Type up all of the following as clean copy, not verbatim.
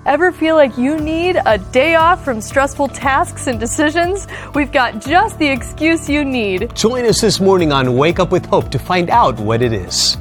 Ever feel like you need a day off from stressful tasks and decisions? We've got just the excuse you need. Join us this morning on Wake Up with Hope to find out what it is.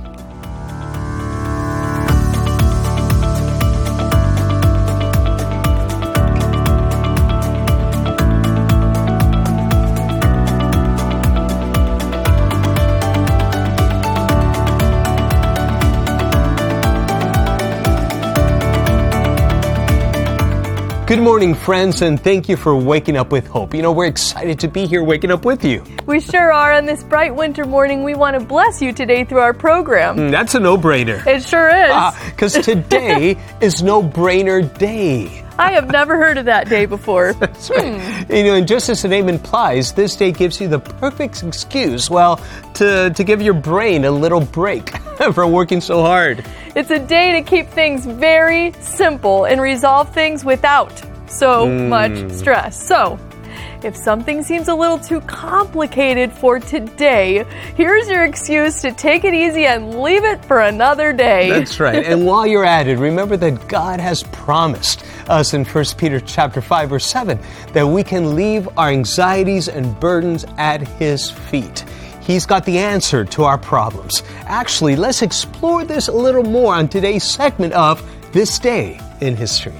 Good morning, friends, and thank you for waking up with hope. You know, we're excited to be here waking up with you. We sure are. On this bright winter morning, we want to bless you today through our program. That's a no-brainer. It sure is. Because today is No-Brainer Day. I have never heard of that day before. That's right. You know, and just as the name implies, this day gives you the perfect excuse, to give your brain a little break from working so hard. It's a day to keep things very simple and resolve things without so much stress. So, if something seems a little too complicated for today, here's your excuse to take it easy and leave it for another day. That's right. And while you're at it, remember that God has promised us in 1 Peter chapter 5, verse 7, that we can leave our anxieties and burdens at His feet. He's got the answer to our problems. Actually, let's explore this a little more on today's segment of This Day in History.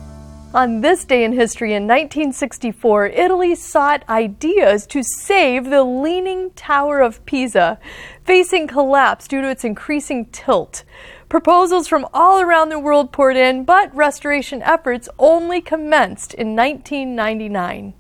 On this day in history in 1964, Italy sought ideas to save the Leaning Tower of Pisa, facing collapse due to its increasing tilt. Proposals from all around the world poured in, but restoration efforts only commenced in 1999.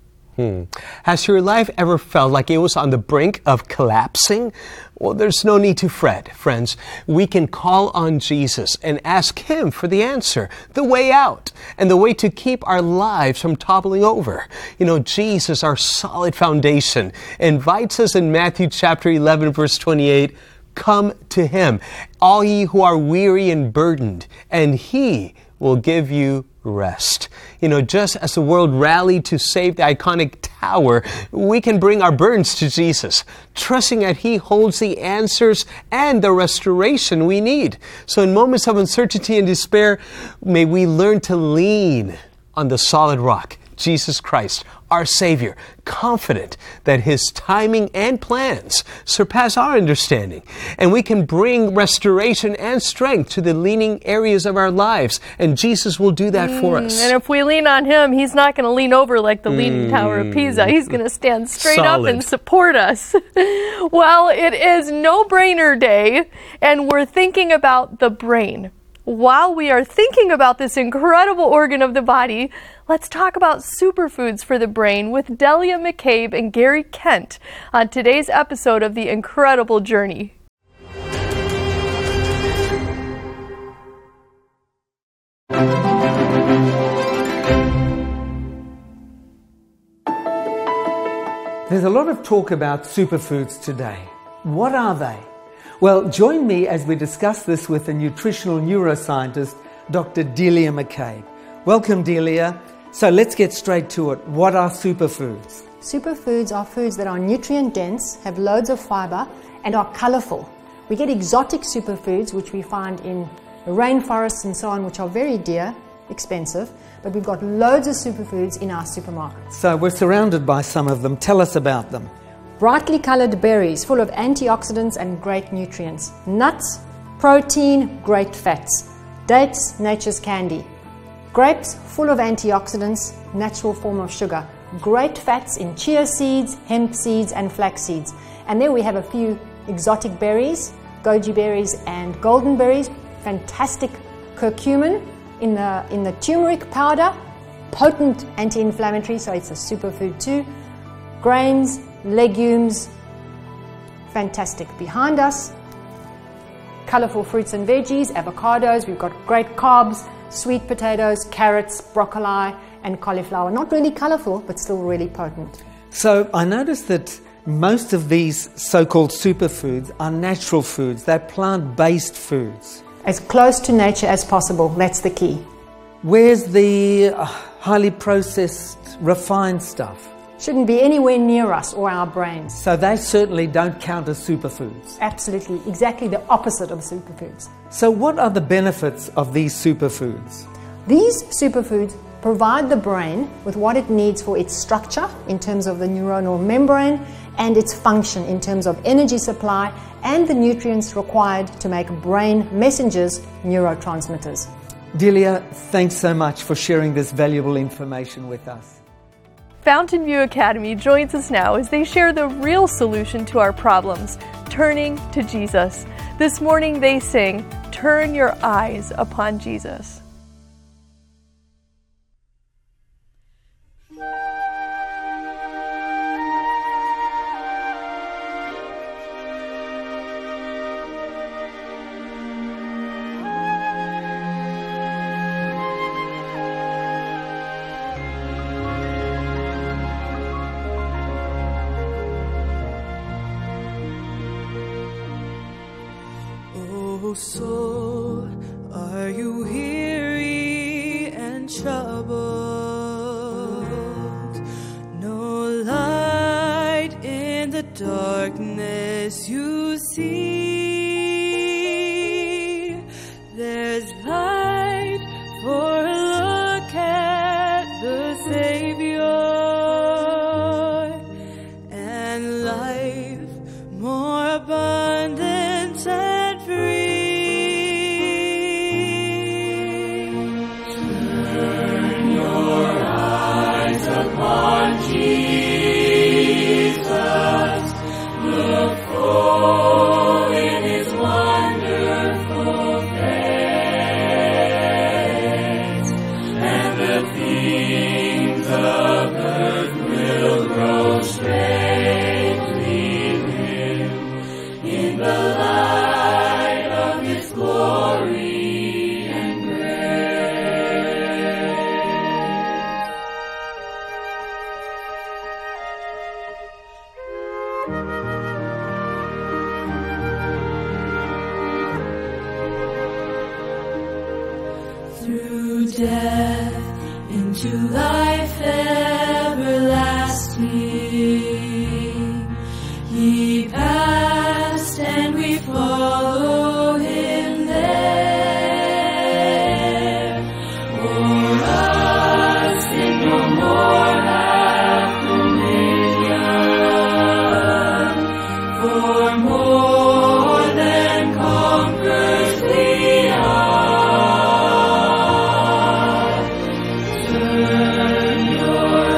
Has your life ever felt like it was on the brink of collapsing? Well, there's no need to fret, friends. We can call on Jesus and ask Him for the answer, the way out, and the way to keep our lives from toppling over. You know, Jesus, our solid foundation, invites us in Matthew chapter 11, verse 28, "Come to Him, all ye who are weary and burdened, and He will give you rest." You know, just as the world rallied to save the iconic tower, we can bring our burdens to Jesus, trusting that He holds the answers and the restoration we need. So in moments of uncertainty and despair, may we learn to lean on the solid rock, Jesus Christ, our Savior, confident that His timing and plans surpass our understanding. And we can bring restoration and strength to the leaning areas of our lives. And Jesus will do that for us. And if we lean on Him, He's not going to lean over like the Leaning Tower of Pisa. He's going to stand straight up and support us. Well, it is No-Brainer Day, and we're thinking about the brain. While we are thinking about this incredible organ of the body, let's talk about superfoods for the brain with Delia McCabe and Gary Kent on today's episode of The Incredible Journey. There's a lot of talk about superfoods today. What are they? Well, join me as we discuss this with a nutritional neuroscientist, Dr. Delia McCabe. Welcome, Delia. So let's get straight to it. What are superfoods? Superfoods are foods that are nutrient dense, have loads of fiber, and are colorful. We get exotic superfoods, which we find in the rainforests and so on, which are very dear, expensive, but we've got loads of superfoods in our supermarkets. So we're surrounded by some of them. Tell us about them. Brightly colored berries full of antioxidants and great nutrients. Nuts, protein, great fats. Dates, nature's candy. Grapes, full of antioxidants, natural form of sugar. Great fats in chia seeds, hemp seeds, and flax seeds. And then we have a few exotic berries, goji berries and golden berries. Fantastic curcumin in the turmeric powder. Potent anti-inflammatory, so it's a superfood too. Grains, legumes, fantastic. Behind us, colorful fruits and veggies, avocados, we've got great carbs, sweet potatoes, carrots, broccoli, and cauliflower. Not really colorful, but still really potent. So I noticed that most of these so-called superfoods are natural foods. They're plant-based foods. As close to nature as possible, that's the key. Where's the highly processed, refined stuff? Shouldn't be anywhere near us or our brains. So they certainly don't count as superfoods. Absolutely, exactly the opposite of superfoods. So what are the benefits of these superfoods? These superfoods provide the brain with what it needs for its structure in terms of the neuronal membrane and its function in terms of energy supply and the nutrients required to make brain messengers neurotransmitters. Delia, thanks so much for sharing this valuable information with us. Fountain View Academy joins us now as they share the real solution to our problems, turning to Jesus. This morning they sing, "Turn Your Eyes Upon Jesus." Oh, soul, are you weary and troubled? No light in the darkness you see. There's light for a look at the Savior, and life more abundant and free. Through death into life everlasting, He passed and we follow Him there. For us sin no more hath dominion, for more than conquers we are. Turn your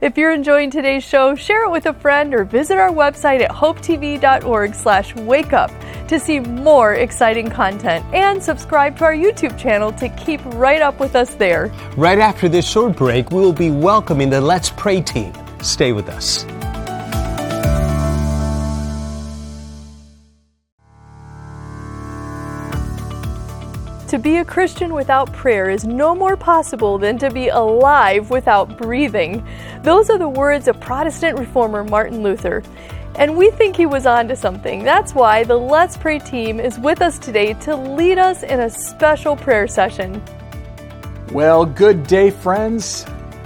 If you're enjoying today's show, share it with a friend or visit our website at hopetv.org/wakeup to see more exciting content, and subscribe to our YouTube channel to keep right up with us there. Right after this short break, we will be welcoming the Let's Pray team. Stay with us. To be a Christian without prayer is no more possible than to be alive without breathing. Those are the words of Protestant reformer Martin Luther. And we think he was onto something. That's why the Let's Pray team is with us today to lead us in a special prayer session. Well, good day, friends.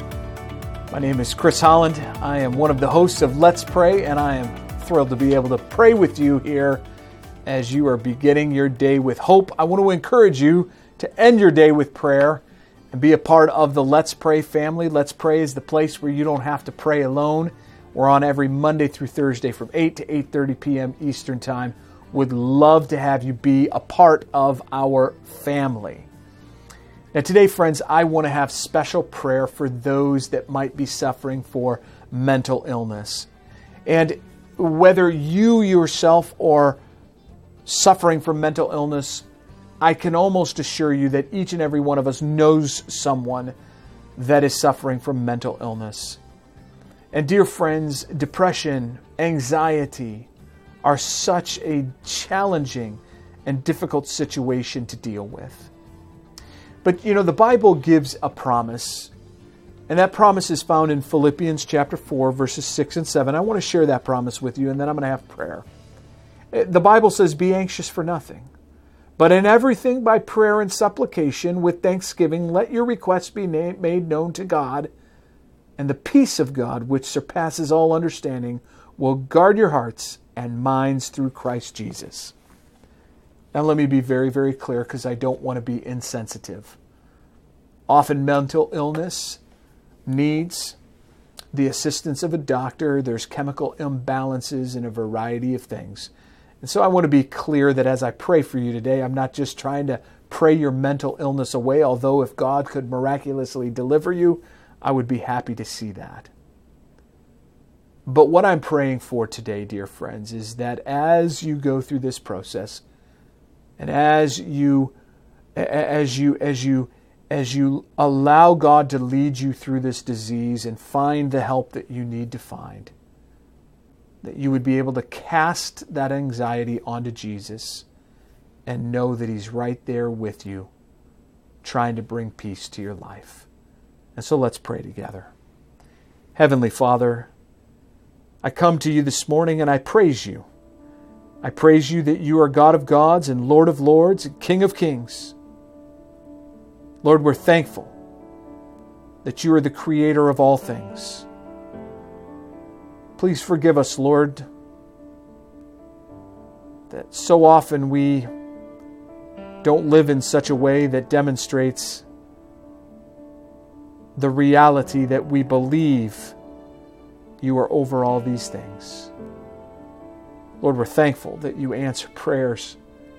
My name is Chris Holland. I am one of the hosts of Let's Pray, and I am thrilled to be able to pray with you here as you are beginning your day with hope. I want to encourage you to end your day with prayer and be a part of the Let's Pray family. Let's Pray is the place where you don't have to pray alone. We're on every Monday through Thursday from 8 to 8:30 p.m. Eastern Time. Would love to have you be a part of our family. Now today, friends, I want to have special prayer for those that might be suffering for mental illness. And whether you yourself are suffering from mental illness, I can almost assure you that each and every one of us knows someone that is suffering from mental illness. And dear friends, depression, anxiety are such a challenging and difficult situation to deal with. But you know, the Bible gives a promise, and that promise is found in Philippians chapter 4, verses 6 and 7. I want to share that promise with you, and then I'm going to have prayer. The Bible says, "Be anxious for nothing, but in everything by prayer and supplication with thanksgiving, let your requests be made known to God, and the peace of God, which surpasses all understanding, will guard your hearts and minds through Christ Jesus." Now let me be very, very clear, because I don't want to be insensitive. Often mental illness needs the assistance of a doctor. There's chemical imbalances and a variety of things. And so I want to be clear that as I pray for you today, I'm not just trying to pray your mental illness away, although if God could miraculously deliver you, I would be happy to see that. But what I'm praying for today, dear friends, is that as you go through this process, and as you allow God to lead you through this disease and find the help that you need to find, that you would be able to cast that anxiety onto Jesus and know that He's right there with you, trying to bring peace to your life. And so let's pray together. Heavenly Father, I come to you this morning and I praise you. I praise you that you are God of gods and Lord of lords and King of kings. Lord, we're thankful that you are the creator of all things. Please forgive us, Lord, that so often we don't live in such a way that demonstrates the reality that we believe you are over all these things. Lord, we're thankful that you answer prayers.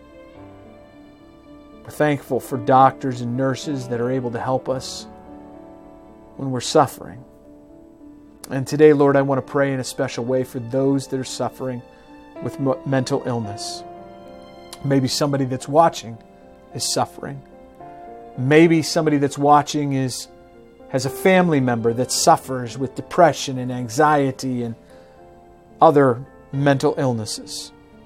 We're thankful for doctors and nurses that are able to help us when we're suffering. And today, Lord, I want to pray in a special way for those that are suffering with mental illness. Maybe somebody that's watching is suffering. Maybe somebody that's watching has a family member that suffers with depression and anxiety and other mental illnesses.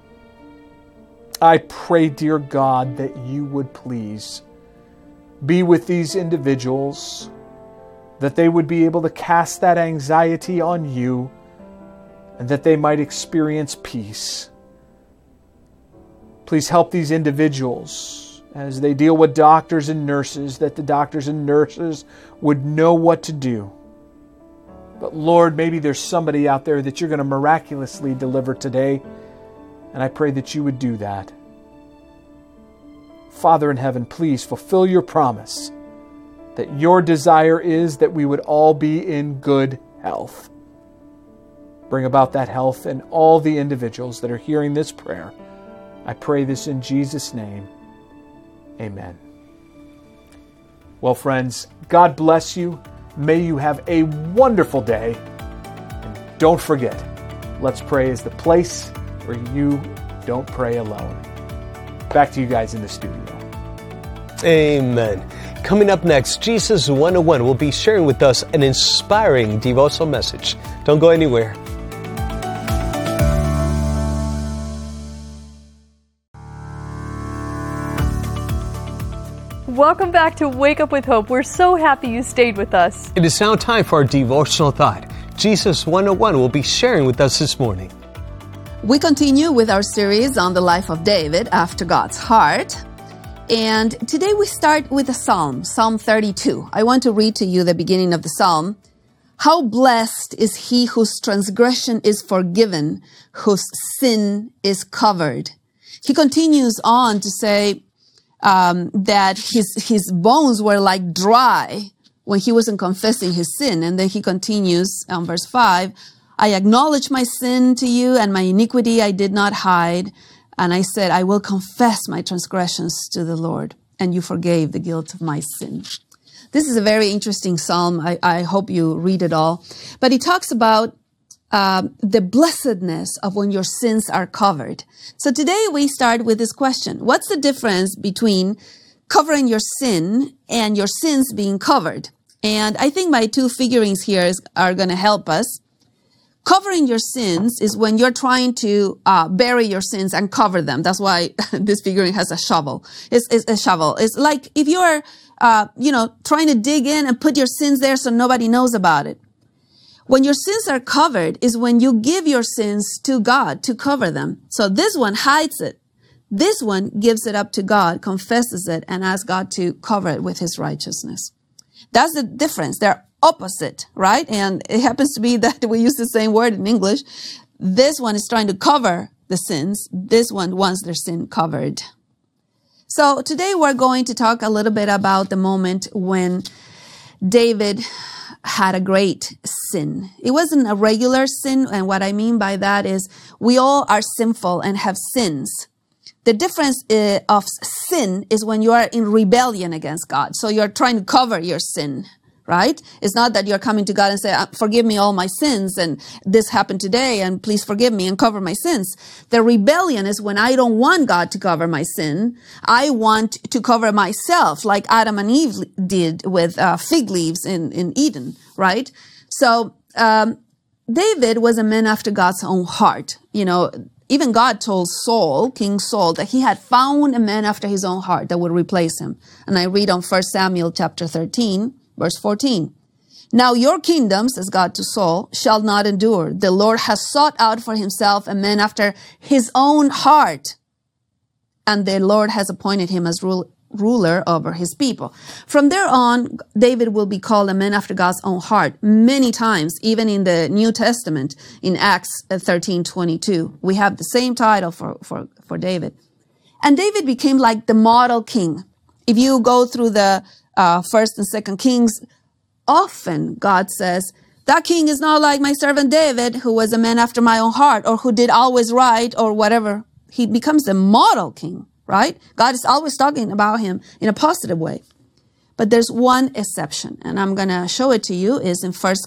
I pray, dear God, that you would please be with these individuals, that they would be able to cast that anxiety on you, and that they might experience peace. Please help these individuals as they deal with doctors and nurses, that the doctors and nurses would know what to do. But Lord, maybe there's somebody out there that you're going to miraculously deliver today, and I pray that you would do that. Father in heaven, please fulfill your promise that your desire is that we would all be in good health. Bring about that health in all the individuals that are hearing this prayer. I pray this in Jesus' name. Amen. Well, friends, God bless you. May you have a wonderful day. And don't forget, Let's Pray is the place where you don't pray alone. Back to you guys in the studio. Amen. Coming up next, Jesus 101 will be sharing with us an inspiring devotional message. Don't go anywhere. Welcome back to Wake Up with Hope. We're so happy you stayed with us. It is now time for our devotional thought. Jesus 101 will be sharing with us this morning. We continue with our series on the life of David after God's heart. And today we start with a psalm, Psalm 32. I want to read to you the beginning of the psalm. How blessed is he whose transgression is forgiven, whose sin is covered. He continues on to say that his bones were like dry when he wasn't confessing his sin. And then he continues on verse 5, I acknowledge my sin to you, and my iniquity I did not hide. And I said, I will confess my transgressions to the Lord, and you forgave the guilt of my sin. This is a very interesting psalm. I hope you read it all. But it talks about the blessedness of when your sins are covered. So today we start with this question. What's the difference between covering your sin and your sins being covered? And I think my two figurines here are going to help us. Covering your sins is when you're trying to bury your sins and cover them. That's why this figurine has a shovel. It's a shovel. It's like if you are, trying to dig in and put your sins there so nobody knows about it. When your sins are covered is when you give your sins to God to cover them. So this one hides it. This one gives it up to God, confesses it, and asks God to cover it with his righteousness. That's the difference. They're opposite, right? And it happens to be that we use the same word in English. This one is trying to cover the sins. This one wants their sin covered. So today we're going to talk a little bit about the moment when David had a great sin. It wasn't a regular sin. And what I mean by that is we all are sinful and have sins. The difference of sin is when you are in rebellion against God. So you're trying to cover your sin, right? It's not that you're coming to God and say, forgive me all my sins and this happened today and please forgive me and cover my sins. The rebellion is when I don't want God to cover my sin. I want to cover myself like Adam and Eve did with fig leaves in Eden, right? So David was a man after God's own heart. Even God told Saul, King Saul, that he had found a man after his own heart that would replace him. And I read on 1 Samuel chapter 13, verse 14. Now your kingdom, says God to Saul, shall not endure. The Lord has sought out for himself a man after his own heart. And the Lord has appointed him as ruler over his people. From there on, David will be called a man after God's own heart many times, even in the New Testament, in Acts 13:22. We have the same title for David. And David became like the model king. If you go through the First and Second Kings, often God says, that king is not like my servant David, who was a man after my own heart, or who did always right, or whatever. He becomes the model king. Right? God is always talking about him in a positive way. But there's one exception, and I'm going to show it to you, is in 1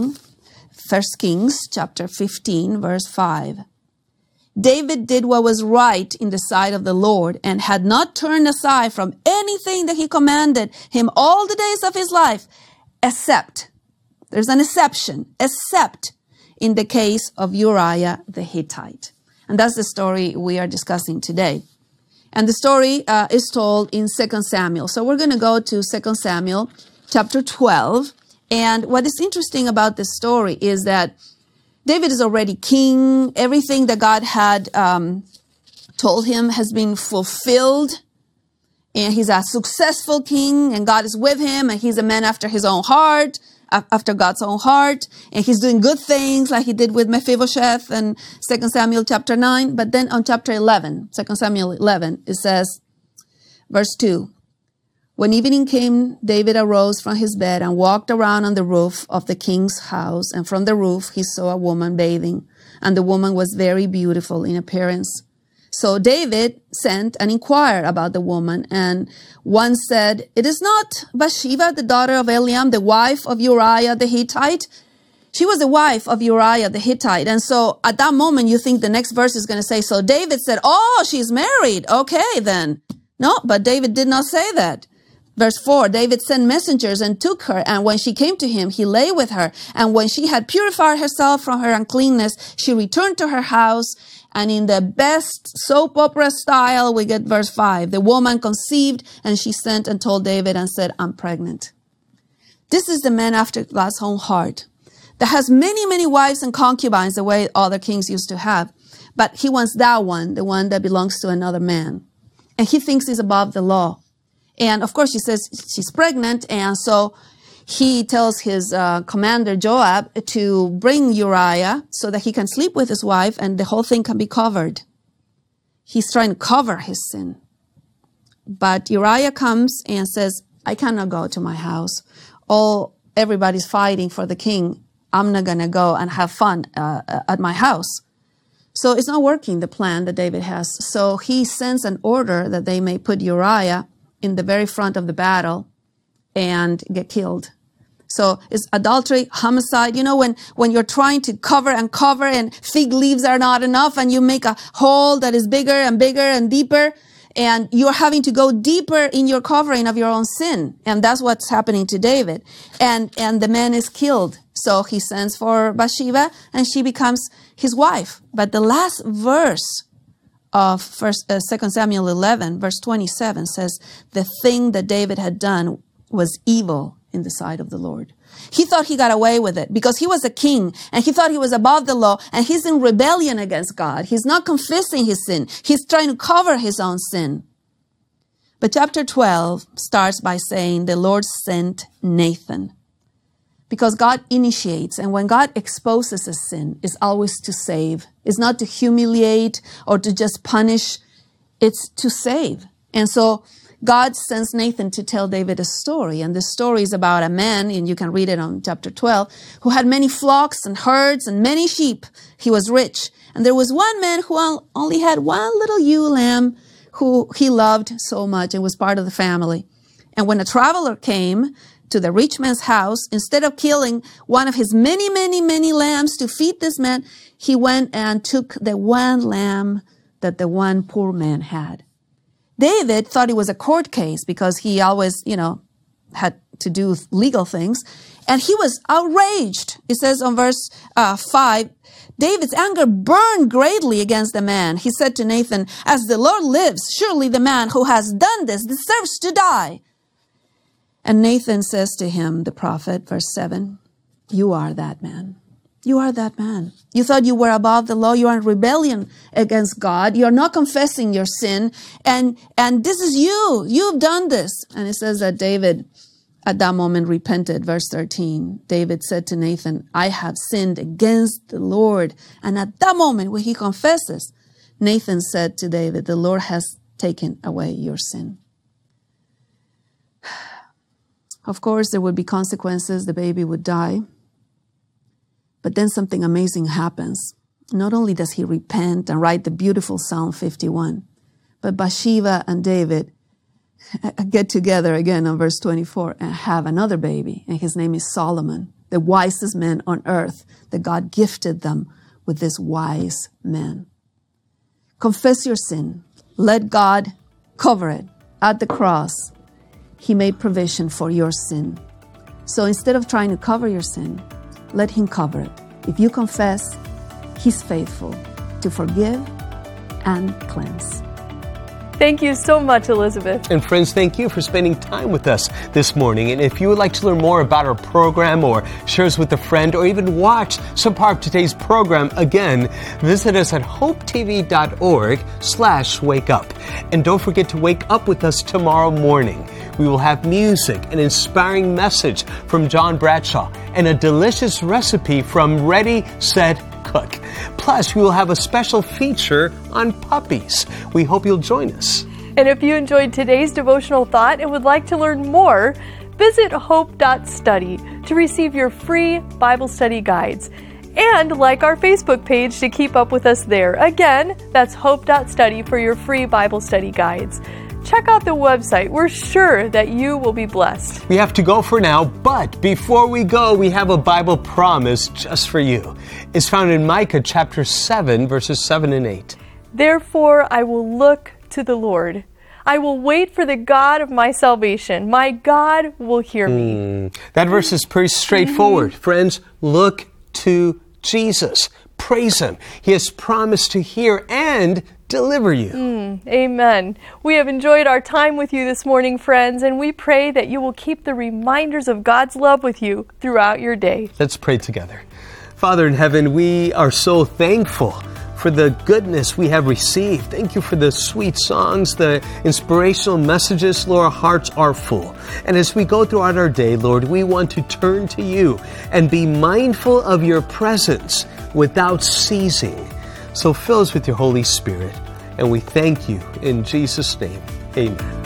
Kings chapter 15, verse 5. David did what was right in the sight of the Lord and had not turned aside from anything that he commanded him all the days of his life, except, there's an exception, except in the case of Uriah the Hittite. And that's the story we are discussing today. And the story is told in 2 Samuel. So we're going to go to 2 Samuel chapter 12. And what is interesting about this story is that David is already king. Everything that God had told him has been fulfilled. And he's a successful king, and God is with him, and he's a man after his own heart, after God's own heart, and he's doing good things like he did with Mephibosheth and 2 Samuel chapter 9. But then on chapter 11, 2 Samuel 11, it says, verse 2, when evening came, David arose from his bed and walked around on the roof of the king's house, and from the roof he saw a woman bathing, and the woman was very beautiful in appearance. So David sent and inquired about the woman, and one said, "It is not Bathsheba, the daughter of Eliam, the wife of Uriah the Hittite?" She was the wife of Uriah the Hittite. And so at that moment, you think the next verse is going to say, so David said, "Oh, she's married. Okay, then." No, but David did not say that. Verse 4, David sent messengers and took her, and when she came to him, he lay with her. And when she had purified herself from her uncleanness, she returned to her house. And in the best soap opera style, we get verse 5. The woman conceived, and she sent and told David and said, "I'm pregnant." This is the man after God's own heart that has many, many wives and concubines the way other kings used to have. But he wants that one, the one that belongs to another man. And he thinks he's above the law. And of course, he says she's pregnant. And so he tells his commander Joab to bring Uriah so that he can sleep with his wife and the whole thing can be covered. He's trying to cover his sin. But Uriah comes and says, "I cannot go to my house. Everybody's fighting for the king. I'm not going to go and have fun at my house." So it's not working, the plan that David has. So he sends an order that they may put Uriah in the very front of the battle and get killed. So it's adultery, homicide. You know, when you're trying to cover and fig leaves are not enough and you make a hole that is bigger and bigger and deeper, and you're having to go deeper in your covering of your own sin. And that's what's happening to David. And the man is killed. So he sends for Bathsheba and she becomes his wife. But the last verse of 2 Samuel 11, verse 27 says, the thing that David had done was evil in the sight of the Lord. He thought he got away with it because he was a king and he thought he was above the law and he's in rebellion against God. He's not confessing his sin. He's trying to cover his own sin. But chapter 12 starts by saying the Lord sent Nathan. Because God initiates, and when God exposes a sin, it's always to save. It's not to humiliate or to just punish. It's to save. And so God sends Nathan to tell David a story. And this story is about a man, and you can read it on chapter 12, who had many flocks and herds and many sheep. He was rich. And there was one man who only had one little ewe lamb who he loved so much and was part of the family. And when a traveler came to the rich man's house, instead of killing one of his many, many, many lambs to feed this man, he went and took the one lamb that the one poor man had. David thought it was a court case because he always, had to do legal things. And he was outraged. It says on verse 5, David's anger burned greatly against the man. He said to Nathan, "As the Lord lives, surely the man who has done this deserves to die." And Nathan says to him, the prophet, verse 7, "You are that man. You are that man. You thought you were above the law. You are in rebellion against God. You are not confessing your sin. And this is you. You've done this." And it says that David at that moment repented. Verse 13, David said to Nathan, "I have sinned against the Lord." And at that moment when he confesses, Nathan said to David, "The Lord has taken away your sin." Of course, there would be consequences. The baby would die. But then something amazing happens. Not only does he repent and write the beautiful Psalm 51, but Bathsheba and David get together again on verse 24 and have another baby. And his name is Solomon, the wisest man on earth, that God gifted them with this wise man. Confess your sin. Let God cover it at the cross. He made provision for your sin. So instead of trying to cover your sin, let him cover it. If you confess, he's faithful to forgive and cleanse. Thank you so much, Elizabeth. And friends, thank you for spending time with us this morning. And if you would like to learn more about our program or share us with a friend or even watch some part of today's program again, visit us at hopetv.org/wakeup. And don't forget to wake up with us tomorrow morning. We will have music, an inspiring message from John Bradshaw, and a delicious recipe from Ready, Set, Cook. Plus, we will have a special feature on puppies. We hope you'll join us. And if you enjoyed today's devotional thought and would like to learn more, visit hope.study to receive your free Bible study guides. And like our Facebook page to keep up with us there. Again, that's hope.study for your free Bible study guides. Check out the website. We're sure that you will be blessed. We have to go for now, but before we go, we have a Bible promise just for you. It's found in Micah chapter 7, verses 7 and 8. Therefore, I will look to the Lord. I will wait for the God of my salvation. My God will hear me. That verse is pretty straightforward. Friends, look to Jesus. Praise Him. He has promised to hear and deliver you. Amen. We have enjoyed our time with you this morning, friends, and we pray that you will keep the reminders of God's love with you throughout your day. Let's pray together. Father in heaven, we are so thankful for the goodness we have received. Thank you for the sweet songs, the inspirational messages. Lord, our hearts are full. And as we go throughout our day, Lord, we want to turn to you and be mindful of your presence without ceasing. So fill us with your Holy Spirit. And we thank you in Jesus' name. Amen.